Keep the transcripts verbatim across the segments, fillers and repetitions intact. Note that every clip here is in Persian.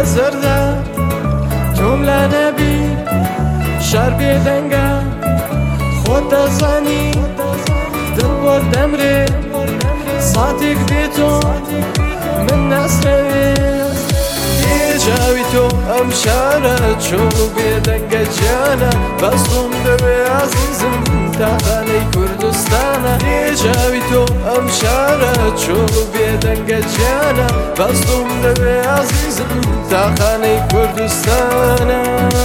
زرده جمله نبی شر بیدنگه خود دزانی دل بردم ره ساتیک بیتو من نسره جاوی تو ام شاره چونو بیدنگه جانه بستم دوی عزیزم تا خانه کردستانه جاوی تو ام شاره چونو بیدنگه جانه بستم دوی عزیزم تا خانه کردستانه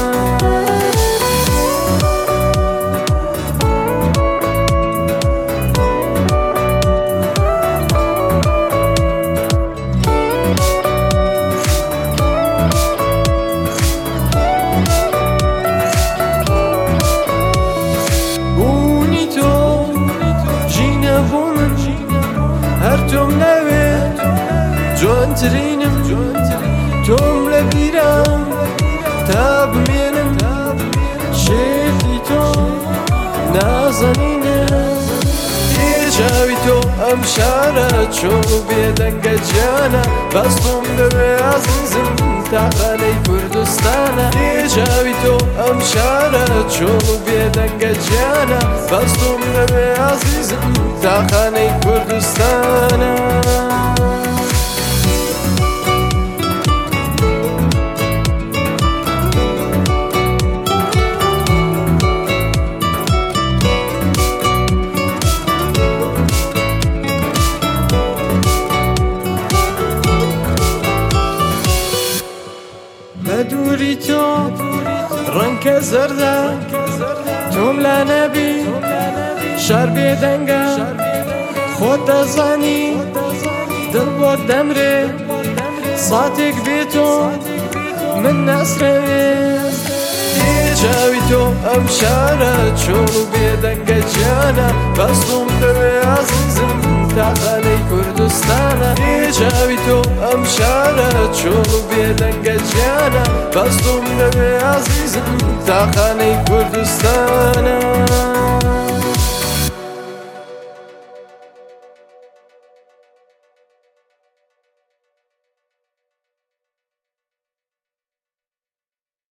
هر جمله جوان ترینم توم لبیرم تاب مینم شیفی تو نازنینم جاوی تو ام شاره چونو بیدنگه جانه بستم دوی عزیزم تا خانه کردستانه جاوی تو ام شاره چونو بیدنگه جانه بستم دوی عزیزم تا خانه کردستانه بدوری تو رنگ زرده توم لنبی شر بیدنگه خود دزانی دل بردم ره ساتیک بیتو من نسره جاوی تو ام شاره چونو بیدنگه جانه بستم دوی عزیزم تا خانه کردستانه جاوی تو ام شاره چونو بیدنگه جانه بستم دوی عزیزم تا خانه کردستانه